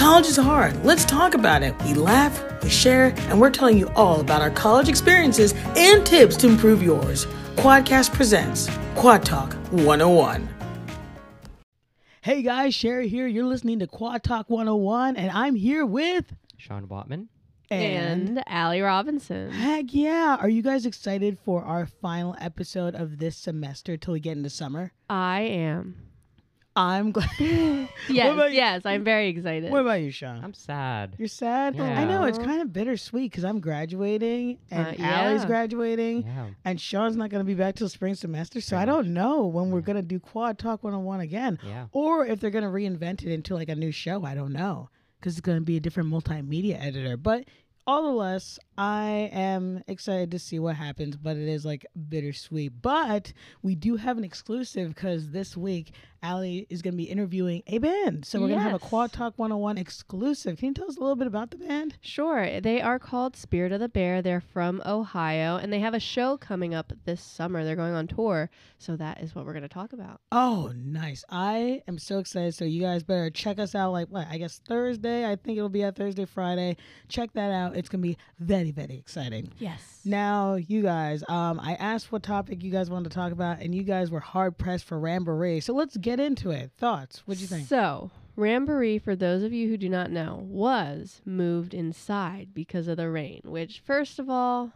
College is hard. Let's talk about it. We laugh, we share, and we're telling you all about our college experiences and tips to improve yours. Quadcast presents Quad Talk 101. Hey guys, Sherry here. You're listening to Quad Talk 101, and I'm here with Sean Wattman. And Allie Robinson. Heck yeah. Are you guys excited for our final episode of this semester till we get into summer? I am. I'm glad. Yes, I'm very excited. What about you, Sean? I'm sad. You're sad? Yeah. I know, it's kind of bittersweet because I'm graduating and Allie's graduating Yeah. and Sean's not going to be back till spring semester. So I don't know when we're going to do Quad Talk 101 again. Yeah. Or if they're going to reinvent it into like a new show. I don't know because it's going to be a different multimedia editor. But all the less, I am excited to see what happens, but it is like bittersweet. But we do have an exclusive because this week, Allie is going to be interviewing a band. So we're going to have a Quad Talk 101 exclusive. Can you tell us a little bit about the band? Sure. They are called Spirit of the Bear. They're from Ohio, and they have a show coming up this summer. They're going on tour, so that is what we're going to talk about. Oh, nice. I am so excited. So you guys better check us out I guess Thursday. I think it'll be at Thursday, Friday. Check that out. It's going to be very, very exciting. Yes. Now, you guys, I asked what topic you guys wanted to talk about, and you guys were hard-pressed for Ramboree. So let's get into it. Thoughts? What'd you think? So, Ramboree, for those of you who do not know, was moved inside because of the rain, which, first of all,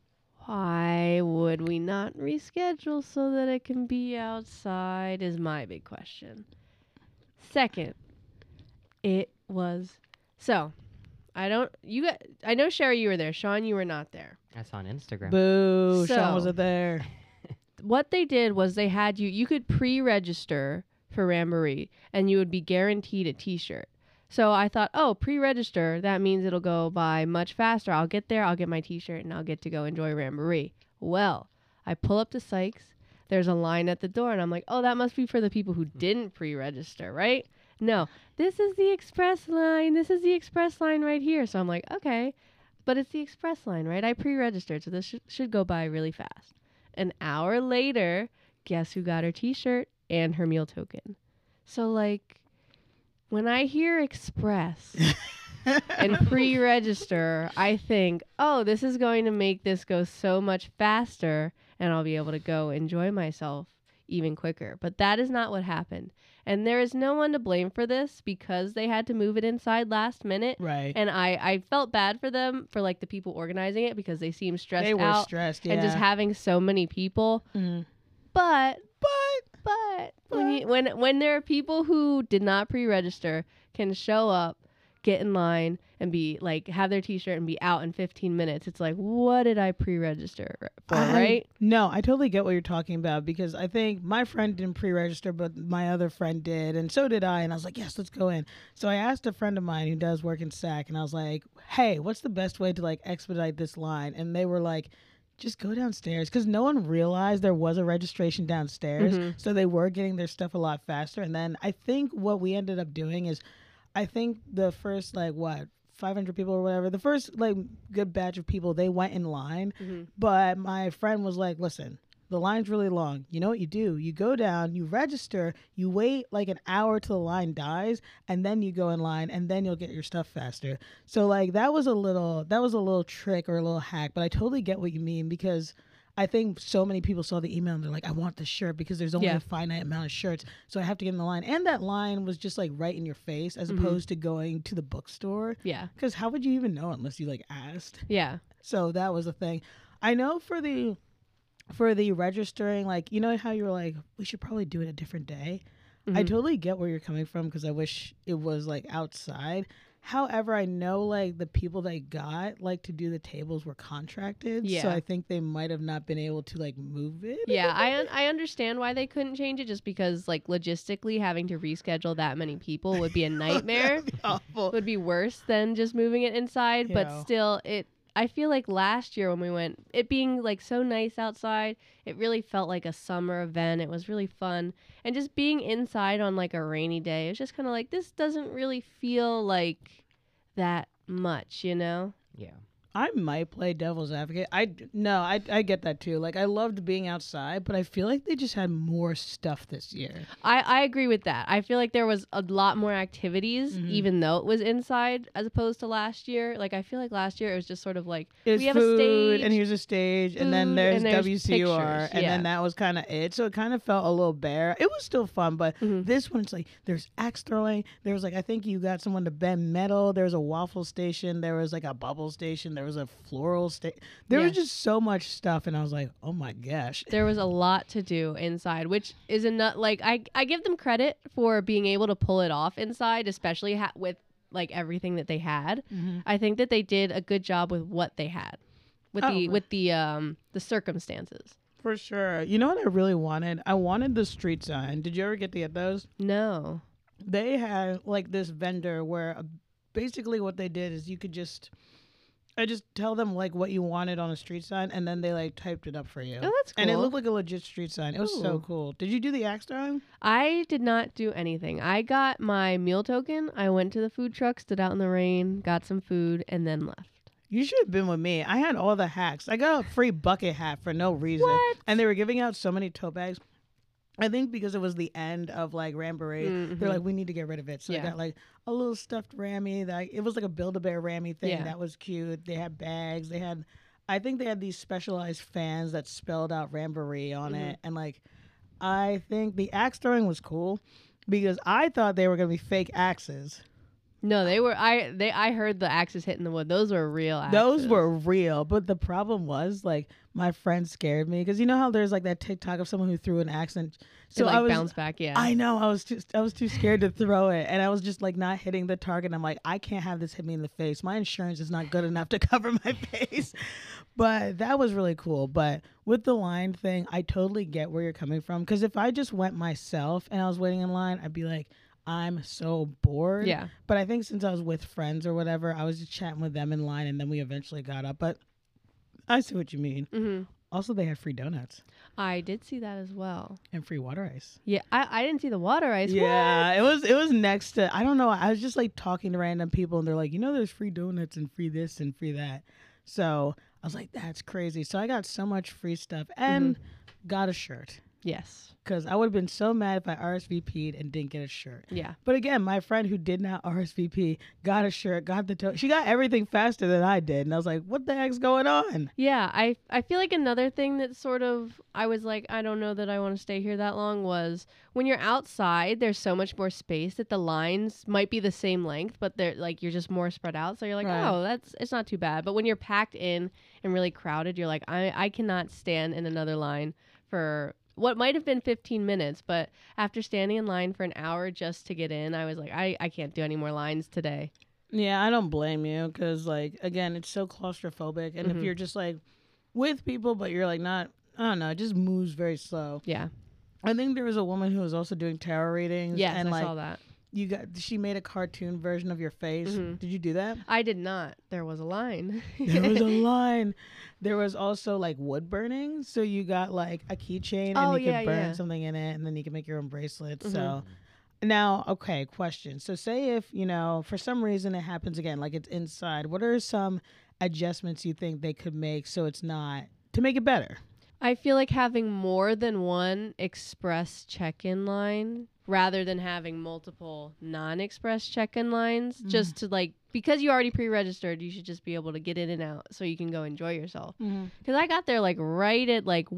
why would we not reschedule so that it can be outside is my big question. Second, it was... So, I know, Sherry, you were there. Sean, you were not there. That's on Instagram. Boo. So- Sean wasn't there. What they did was they had you could pre-register for Ramboree and you would be guaranteed a t-shirt. So I thought, pre-register, that means it'll go by much faster. I'll get there, I'll get my t-shirt, and I'll get to go enjoy Ramboree. Well, I pull up to Sykes, there's a line at the door, and I'm like, that must be for the people who didn't pre-register, right? No, this is the express line. This is the express line right here. So I'm like, okay, but it's the express line, right? I pre-registered, so this should go by really fast. An hour later, guess who got her t-shirt and her meal token? So, when I hear express and pre-register, I think, this is going to make this go so much faster and I'll be able to go enjoy myself even quicker. But that is not what happened. And there is no one to blame for this because they had to move it inside last minute. Right. And I felt bad for them, for the people organizing it, because they seemed stressed out. They were stressed, yeah. And just having so many people. Mm-hmm. But when there are people who did not pre-register can show up, get in line, and be have their t-shirt and be out in 15 minutes. It's like, what did I pre-register for, right? No, I totally get what you're talking about because I think my friend didn't pre-register, but my other friend did, and so did I. And I was like, yes, let's go in. So I asked a friend of mine who does work in SAC, and I was like, hey, what's the best way to expedite this line? And they were like, just go downstairs, because no one realized there was a registration downstairs. Mm-hmm. So they were getting their stuff a lot faster. And then I think what we ended up doing is, I think the first 500 people or whatever, the first good batch of people, they went in line. Mm-hmm. But my friend was like, listen, the line's really long. You know what you do? You go down, you register, you wait an hour till the line dies, and then you go in line, and then you'll get your stuff faster. So that was a little trick or a little hack, but I totally get what you mean because I think so many people saw the email and they're like, I want this shirt because there's only a finite amount of shirts. So I have to get in the line. And that line was just right in your face as opposed to going to the bookstore. Yeah. Because how would you even know unless you asked? Yeah. So that was the thing. I know for the registering, you know how you were we should probably do it a different day. I totally get where you're coming from because I wish it was outside. However, I know the people that got to do the tables were contracted, Yeah. so I think they might have not been able to move it. Yeah, I understand why they couldn't change it, just because logistically having to reschedule that many people would be a nightmare. That'd be awful. Would be worse than just moving it inside, Yeah. but still I feel last year when we went, it being so nice outside, it really felt like a summer event. It was really fun. And just being inside on a rainy day, it's just kind of this doesn't really feel like that much, you know? Yeah. I might play devil's advocate. I get that too. Like I loved being outside, but I feel like they just had more stuff this year. I agree with that. I feel like there was a lot more activities, Mhm. even though it was inside, as opposed to last year. Like I feel like last year it was just sort of like It's we have food, a stage, and here's a stage, and then food, there's and there's WCUR, pictures. and Yeah. then that was kind of it. So it kind of felt a little bare. It was still fun, but Mhm. this one, it's like there's axe throwing. There was like I think you got someone to bend metal. There was a waffle station. There was like a bubble station. There was a floral station. There was Yeah. just so much stuff, and I was like, oh my gosh. There was a lot to do inside, which is a nut. Like I give them credit for being able to pull it off inside, especially with like everything that they had. Mhm. I think that they did a good job with what they had, with Oh. the circumstances. For sure. You know what I really wanted? I wanted the street sign. Did you ever get to get those? No. They had like this vendor where basically what they did is I just tell them like what you wanted on a street sign, and then they like typed it up for you. Oh, that's cool. And it looked like a legit street sign. It was so Ooh. cool. Did you do the axe throwing? I did not do anything. I got my meal token. I went to the food truck, stood out in the rain, got some food, and then left. You should have been with me. I had all the hacks. I got a free bucket hat for no reason. What? And they were giving out so many tote bags. I think because it was the end of like Ramboree, Mhm. they're like, we need to get rid of it. So I Yeah. got like a little stuffed Rammy. It was like a Build-A-Bear Rammy thing. Yeah. That was cute. They had bags. I think they had these specialized fans that spelled out Ramboree on Mhm. it. And like, I think the axe throwing was cool because I thought they were going to be fake axes. No, they were. I heard the axes hitting the wood. Those were real axes. Those were real, but the problem was like my friend scared me because you know how there's like that TikTok of someone who threw an axe and So so like I was bounce back. Yeah. I know I was too scared to throw it, and I was just like not hitting the target. I'm like, I can't have this hit me in the face. My insurance is not good enough to cover my face. But that was really cool. But with the line thing, I totally get where you're coming from because if I just went myself and I was waiting in line, I'd be like, I'm so bored. Yeah. But I think since I was with friends or whatever, I was just chatting with them in line, and then we eventually got up. But I see what you mean. hmm Also, they had free donuts I did see that as well. and free water ice. Yeah. I didn't see the water ice. Yeah, it was next to. I don't know. I was just like talking to random people, and they're like, there's free donuts and free this and free that. So I was like, that's crazy. So I got so much free stuff and got a shirt Yes. because I would have been so mad if I RSVP'd and didn't get a shirt. Yeah. But again, my friend who did not RSVP got a shirt, got the tote. She got everything faster than I did, and I was like, what the heck's going on? Yeah, I feel like another thing that sort of I was like, I don't know that I want to stay here that long was when you're outside, there's so much more space that the lines might be the same length, but they're like you're just more spread out. So you're like, Right. oh, it's not too bad. But when you're packed in and really crowded, you're like, I cannot stand in another line for what might have been 15 minutes, but after standing in line for an hour just to get in, I was like, I can't do any more lines today. Yeah, I don't blame you because, like, again, it's so claustrophobic. And if Mhm. you're just like with people, but you're like not, I don't know, it just moves very slow. Yeah. I think there was a woman who was also doing tarot readings. Yes, and I like saw that. she made a cartoon version of your face. Mhm. Did you do that? I did not. There was a line. There was a line. There was also like wood burning. So you got like a keychain and Oh, you yeah, could burn yeah. something in it and then you can make your own bracelets. Mhm. So now, okay, question. So say if, for some reason it happens again, like it's inside, what are some adjustments you think they could make so it's not to make it better? I feel like having more than one express check-in line rather than having multiple non-express check-in lines just to like because you already pre-registered, you should just be able to get in and out so you can go enjoy yourself. Cuz I got there like right at like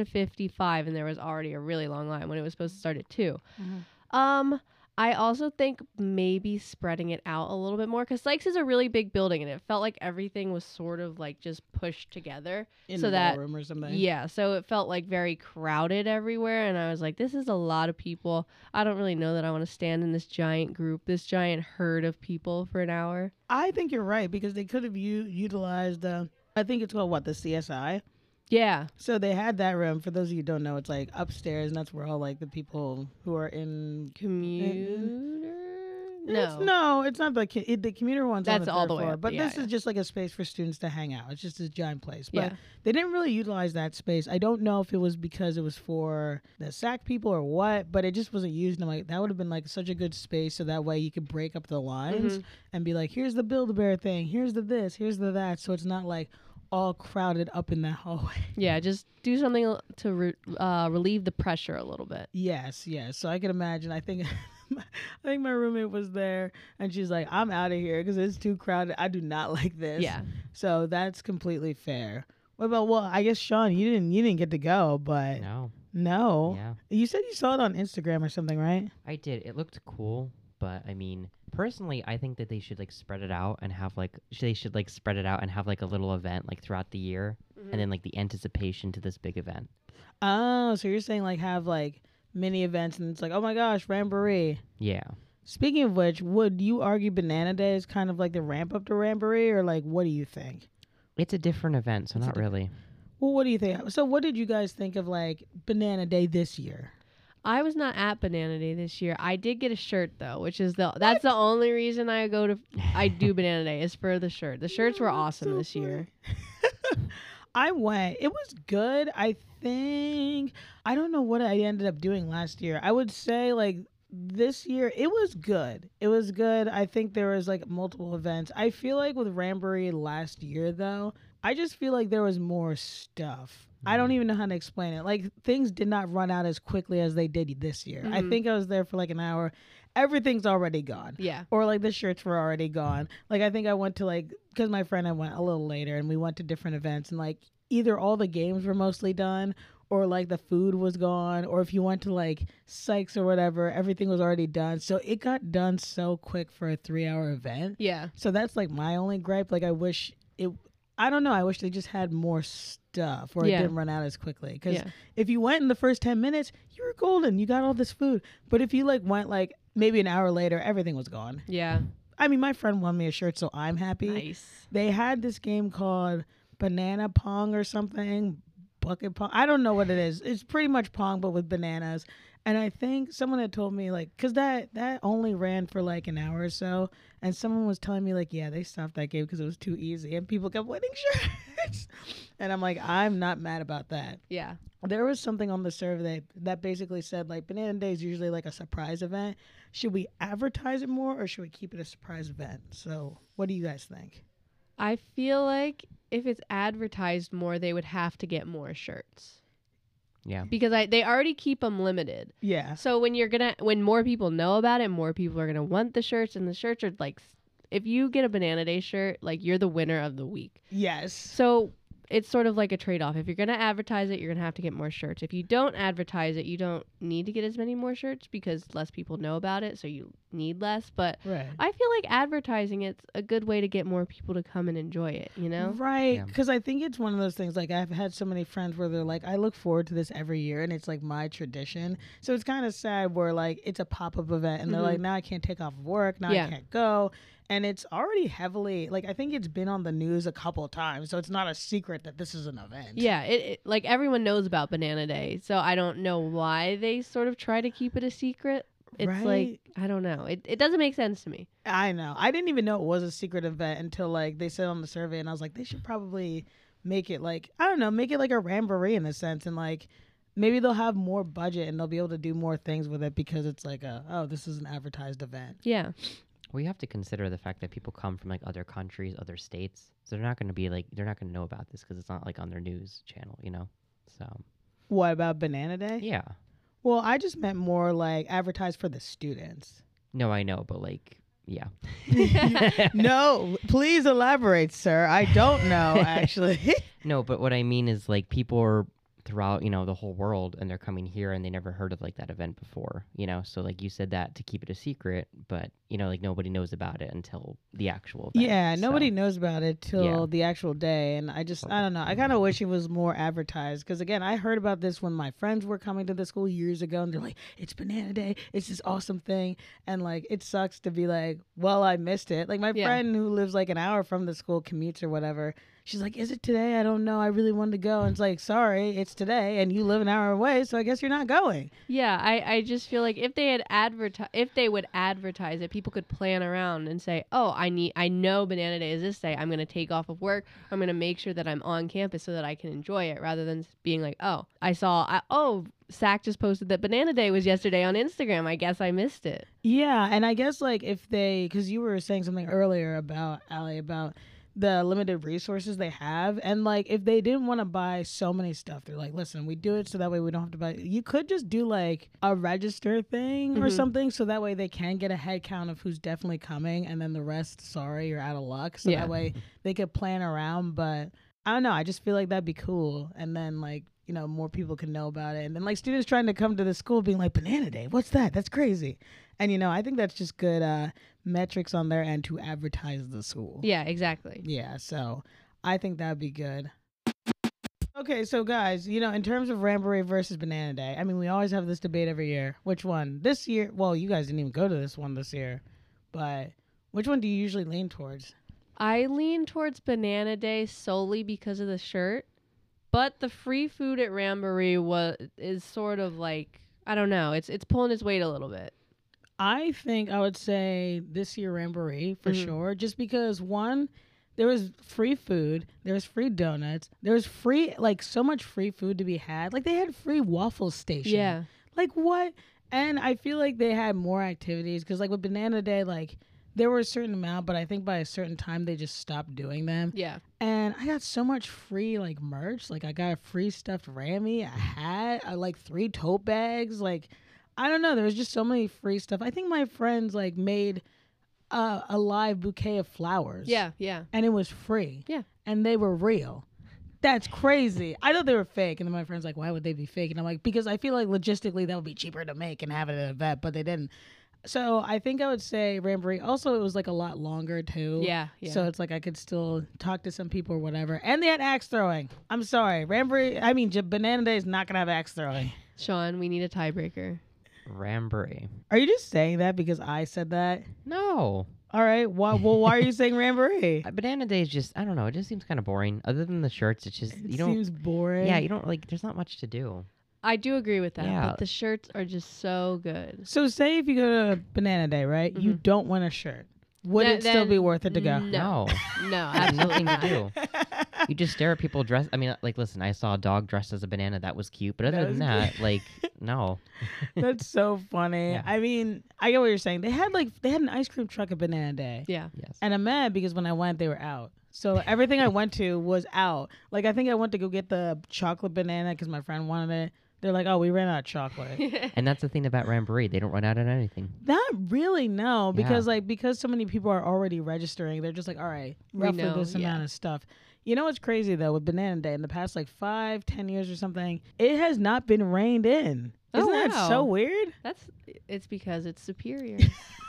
1:55 and there was already a really long line when it was supposed to start at 2. I also think maybe spreading it out a little bit more because Sykes is a really big building and it felt like everything was sort of like just pushed together. In So the that- ballroom or something. Yeah, so it felt like very crowded everywhere, and I was like, this is a lot of people. I don't really know that I want to stand in this giant group, this giant herd of people for an hour. I think you're right because they could have utilized I think it's called the CSI. Yeah. So they had that room. For those of you who don't know, it's like upstairs, and that's where all like the people who are in Commuter? It's not the commuter one's on That's the all third the way floor, up. but Yeah, this is just like a space for students to hang out. It's just a giant place. But Yeah. they didn't really utilize that space. I don't know if it was because it was for the SAC people or what, but it just wasn't used. And I'm like, that would have been like such a good space so that way you could break up the lines and be like, here's the Build-A-Bear thing, here's the this, here's the that. So it's not like all crowded up in that hallway. Yeah, just do something to relieve the pressure a little bit. Yes. So I can imagine. I think my roommate was there, and she's like, "I'm out of here because it's too crowded. I do not like this." Yeah. So that's completely fair. What about? Well, I guess Sean, you didn't get to go, but no. Yeah, You said you saw it on Instagram or something, right? I did. It looked cool, but I mean, personally, I think that they should like spread it out and have like a little event like throughout the year, and then like the anticipation to this big event. Oh, so you're saying like have like mini events, and it's like, oh my gosh, Ramboree. Yeah. Speaking of which, would you argue Banana Day is kind of like the ramp up to Ramboree, or like what do you think? It's a different event, so It's a not really. Well, what do you think? So what did you guys think of like Banana Day this year? I was not at Banana Day this year. I did get a shirt though, which is that's the only reason I do Banana Day is for the shirt. The shirts were awesome this year. I went. It was good. I think I don't know what I ended up doing last year. I would say like this year it was good. It was good. I think there was like multiple events. I feel like with Ramboree last year though, I just feel like there was more stuff. I don't even know how to explain it. Like things did not run out as quickly as they did this year. I think I was there for like an hour. Everything's already gone. Yeah. Or like the shirts were already gone. Like I think I went to like, because my friend and I went a little later and we went to different events and like either all the games were mostly done or like the food was gone, or if you went to like Sykes or whatever, everything was already done. So it got done so quick for a 3-hour event. Yeah. So that's like my only gripe. Like I wish I don't know. I wish they just had more stuff or it didn't run out as quickly. Because if you went in the first 10 minutes, you were golden. You got all this food. But if you like went like maybe an hour later, everything was gone. Yeah. I mean, my friend won me a shirt, so I'm happy. Nice. They had this game called Banana Pong or something. Bucket Pong. I don't know what it is. It's pretty much Pong, but with bananas. And I think someone had told me, like, because that only ran for like an hour or so. And someone was telling me, like, yeah, they stopped that game because it was too easy. And people kept winning shirts. And I'm like, I'm not mad about that. Yeah. There was something on the survey that basically said, like, Banana Day is usually like a surprise event. Should we advertise it more or should we keep it a surprise event? So what do you guys think? I feel like if it's advertised more, they would have to get more shirts. Yeah. Because they already keep them limited. Yeah. So when more people know about it, more people are gonna want the shirts, and the shirts are like, if you get a Banana Day shirt, like you're the winner of the week. Yes. So it's sort of like a trade-off. If you're gonna advertise it, you're gonna have to get more shirts. If you don't advertise it, you don't need to get as many more shirts because less people know about it, so you need less. But Right. I feel like advertising it's a good way to get more people to come and enjoy it, you know? Right. Yeah. Because I think it's one of those things, like I've had so many friends where they're like, I look forward to this every year and it's like my tradition. So it's kind of sad where like it's a pop-up event and they're like, now I can't take off of work. Now I can't go. And it's already heavily, like I think it's been on the news a couple of times. So it's not a secret that this is an event. Yeah, it like everyone knows about Banana Day, so I don't know why they sort of try to keep it a secret. It's Right. like, I don't know. It doesn't make sense to me. I know. I didn't even know it was a secret event until like they said on the survey and I was like, they should probably make it like, I don't know, make it like a Ramboree in a sense and like maybe they'll have more budget and they'll be able to do more things with it because it's like this is an advertised event. Yeah. We have to consider the fact that people come from like other countries, other states. So they're not going to know about this because it's not like on their news channel, you know? So. What about Banana Day? Yeah. Well, I just meant more like advertised for the students. No, I know, but like, yeah. No, please elaborate, sir. I don't know, actually. No, but what I mean is like people are throughout, you know, the whole world and they're coming here and they never heard of like that event before, you know? So like you said that to keep it a secret, but you know, like nobody knows about it until the actual event. Yeah, nobody So, knows about it till the actual day. And I don't know. I kind of wish it was more advertised because, again, I heard about this when my friends were coming to the school years ago and they're like, it's Banana Day. It's this awesome thing. And like, it sucks to be like, well, I missed it. Like my friend who lives like an hour from the school commutes or whatever. she's like, is it today? I don't know. I really wanted to go. And it's like, sorry, it's today, and you live an hour away, so I guess you're not going. Yeah, I just feel like if they would advertise it, people could plan around and say, oh, I know Banana Day is this day. I'm gonna take off of work. I'm gonna make sure that I'm on campus so that I can enjoy it, rather than being like, oh, Sac just posted that Banana Day was yesterday on Instagram. I guess I missed it. Yeah, and I guess like if they, because you were saying something earlier about Allie about the limited resources they have, and like if they didn't want to buy so many stuff, they're like, listen, we do it so that way we don't have to buy. You could just do like a register thing or something, so that way they can get a head count of who's definitely coming, and then the rest, sorry, you're out of luck. So that way they could plan around. But I don't know, I just feel like that'd be cool, and then like, you know, more people can know about it. And then like students trying to come to the school being like, Banana Day, what's that? That's crazy. And, you know, I think that's just good metrics on their end to advertise the school. Yeah, exactly. Yeah, so I think that'd be good. Okay, so guys, you know, in terms of Ramboree versus Banana Day, I mean, we always have this debate every year. Which one? This year, well, you guys didn't even go to this one this year, but which one do you usually lean towards? I lean towards Banana Day solely because of the shirt. But the free food at Ramboree is sort of like, I don't know, it's pulling its weight a little bit. I think I would say this year Ramboree for sure, just because one, there was free food, there was free donuts, there was free, like so much free food to be had. Like they had free waffle station. Yeah. Like what? And I feel like they had more activities because like with Banana Day, like there were a certain amount, but I think by a certain time they just stopped doing them. Yeah. And I got so much free like merch. Like I got a free stuffed Rammy, a hat, like 3 tote bags. Like I don't know. There was just so many free stuff. I think my friends like made a live bouquet of flowers. Yeah, yeah. And it was free. Yeah. And they were real. That's crazy. I thought they were fake. And then my friend's like, why would they be fake? And I'm like, because I feel like logistically that would be cheaper to make and have it at an event, but they didn't. So I think I would say Ramboree. Also, it was like a lot longer too. Yeah, yeah. So it's like I could still talk to some people or whatever. And they had axe throwing. I'm sorry, Ramboree. I mean, Banana Day is not gonna have axe throwing. Sean, we need a tiebreaker. Ramboree. Are you just saying that because I said that? No. All right. Why are you saying Ramboree? Banana Day is just, I don't know, it just seems kind of boring. Other than the shirts, it's just, It seems boring. Yeah, you don't, like, there's not much to do. I do agree with that, Yeah. but the shirts are just so good. So say if you go to Banana Day, right? You don't win a shirt. Would it still be worth it to go? No. No, I have absolutely nothing not. to do. You just stare at people dressed. I mean, like, listen, I saw a dog dressed as a banana. That was cute. But other That than was that, like, no. That's so funny. Yeah. I mean, I get what you're saying. They had an ice cream truck at Banana Day. Yeah. Yes. And I'm mad because when I went, they were out. So everything I went to was out. Like, I think I went to go get the chocolate banana because my friend wanted it. They're like, oh, we ran out of chocolate. And that's the thing about Ramboree. They don't run out of anything. Not really, no. Yeah. Because so many people are already registering, they're just like, all right, We roughly know, this amount yeah. of stuff. You know what's crazy, though, with Banana Day? In the past, 5-10 years or something, it has not been reined in. Oh, Isn't that wow. so weird? It's because it's superior.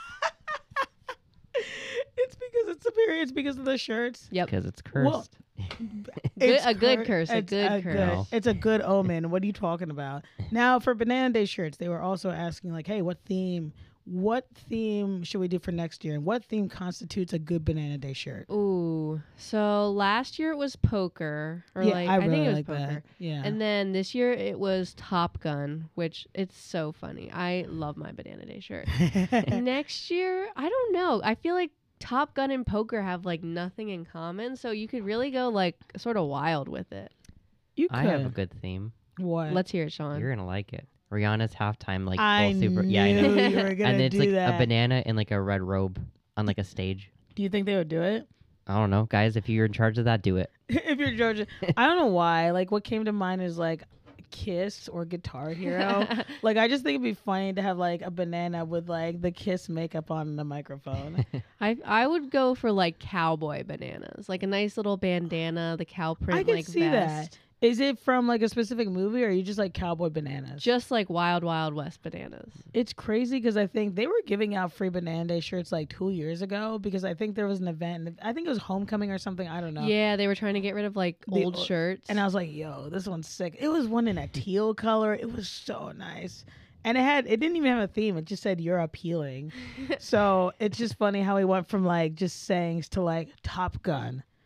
It's because it's superior. It's because of the shirts. Yep. Because it's cursed. Well, A good curse. It's a good. It's a good omen. What are you talking about? Now for Banana Day shirts, they were also asking like, "Hey, what theme should we do for next year? And what theme constitutes a good Banana Day shirt?" Ooh. So last year it was poker. Or yeah, like I really think it was like poker. that. Yeah. And then this year it was Top Gun, which it's so funny. I love my Banana Day shirt. Next year, I don't know. I feel like Top Gun and poker have like nothing in common, so you could really go like sort of wild with it. you could. I have a good theme. What? Let's hear it, Sean. You're going to like it. Rihanna's halftime, like, I full super. knew Yeah, I know. you were gonna And it's do like that. a banana in like a red robe on like a stage. Do you think they would do it? I don't know. Guys, if you're in charge of that, do it. If you're Georgia, I don't know why. Like, what came to mind is like Kiss or Guitar Hero. Like, I just think it'd be funny to have like a banana with like the Kiss makeup on the microphone. I would go for like cowboy bananas, like a nice little bandana, the cow print I can like see vest. that. Is it from like a specific movie, or are you just like cowboy bananas? Just like Wild Wild West bananas. It's crazy because I think they were giving out free Banana Day shirts like 2 years ago because I think there was an event. I think it was homecoming or something. I don't know. Yeah, they were trying to get rid of like The old o- shirts. And I was like, yo, this one's sick. It was one in a teal color. It was so nice. And it didn't even have a theme. It just said you're appealing. So it's just funny how he went from like just sayings to like Top Gun.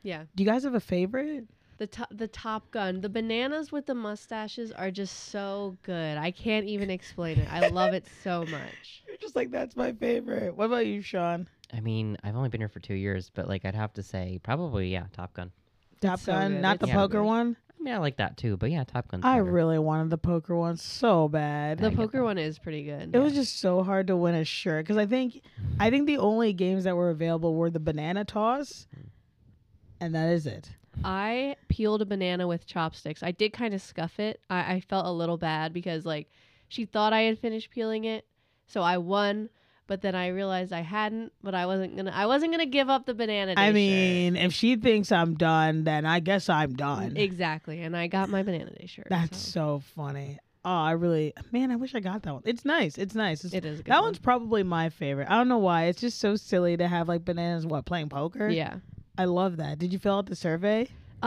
Yeah. Do you guys have a favorite? The Top Gun. The bananas with the mustaches are just so good. I can't even explain it. I love it so much. You're just like, that's my favorite. What about you, Sean? I mean, I've only been here for 2 years, but like I'd have to say probably Top Gun. Top so Gun, good. not the It's so poker good. one. I mean, I like that too, but yeah, Top Gun's I better. really wanted the poker one so bad. The I get poker that. one is pretty good. It was just so hard to win a shirt because I think the only games that were available were the banana toss, and that is it. I peeled a banana with chopsticks. I did kind of scuff it. I felt a little bad because like she thought I had finished peeling it, so I won. But then I realized I hadn't. But I wasn't gonna give up the banana. Day I shirt. mean, if she thinks I'm done, then I guess I'm done. Exactly, and I got my banana day shirt. That's so funny. Oh, I wish I got that one. It's nice. It is a good that one's probably my favorite. I don't know why. It's just so silly to have like bananas playing poker. Yeah. I love that. Did you fill out the survey?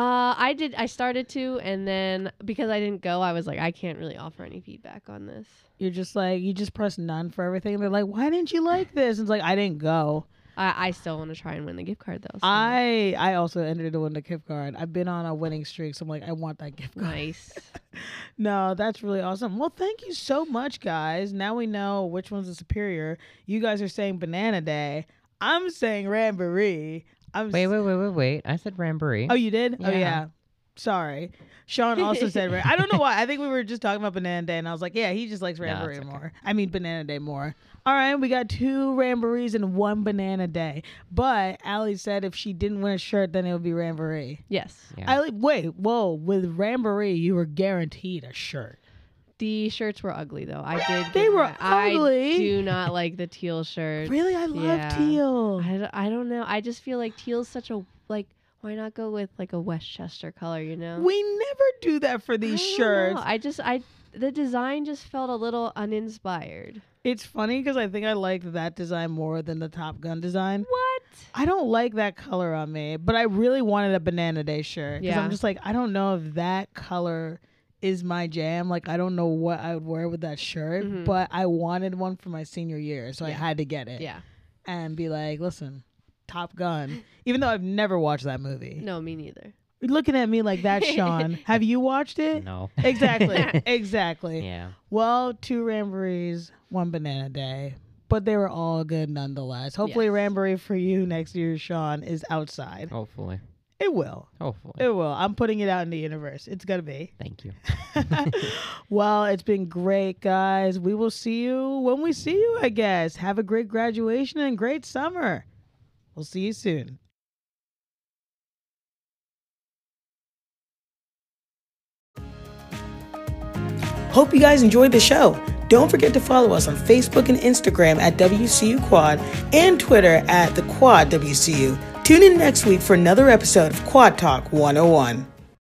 I did. I started to, and then because I didn't go, I was like, I can't really offer any feedback on this. You're just like, you just press none for everything. They're like, why didn't you like this? It's like, I didn't go. I still want to try and win the gift card though. So. I also entered to win the gift card. I've been on a winning streak, so I'm like, I want that gift card. Nice. No, that's really awesome. Well, thank you so much, guys. Now we know which one's the superior. You guys are saying Banana Day. I'm saying Ramboree. Wait. I said Ramboree. Oh, you did? Oh, Yeah. yeah. Sorry. Sean also said I don't know why. I think we were just talking about Banana Day, and I was like, yeah, he just likes Ramboree it's okay. more. I mean, Banana Day more. All right, we got 2 Ramborees and 1 Banana Day. But Allie said if she didn't win a shirt, then it would be Ramboree. Yes. Yeah. With Ramboree, you were guaranteed a shirt. The shirts were ugly though. I did. They get were that. I ugly? do not like the teal shirts. Really? I love Yeah. teal. I don't know. I just feel like teal's such a like. Why not go with like a Westchester color? You know. We never do that for these shirts. The design just felt a little uninspired. It's funny because I think I like that design more than the Top Gun design. What? I don't like that color on me, but I really wanted a Banana Day shirt because Yeah. I'm just like, I don't know if that color is my jam. Like, I don't know what I would wear with that shirt, Mhm. but I wanted one for my senior year, so I Yeah. had to get it. Yeah. And be like, listen, Top Gun, even though I've never watched that movie. No, me neither. You're looking at me like that, Sean. Have you watched it? No. Exactly. Exactly. Yeah. Well, 2 Ramborees, 1 Banana Day. But they were all good nonetheless. Hopefully, Yes. Ramboree for you next year, Sean, is outside. Hopefully. It will. Hopefully. It will. I'm putting it out in the universe. It's going to be. Thank you. Well, it's been great, guys. We will see you when we see you, I guess. Have a great graduation and great summer. We'll see you soon. Hope you guys enjoyed the show. Don't forget to follow us on Facebook and Instagram at WCU Quad and Twitter at the Quad WCU. Tune in next week for another episode of Quad Talk 101.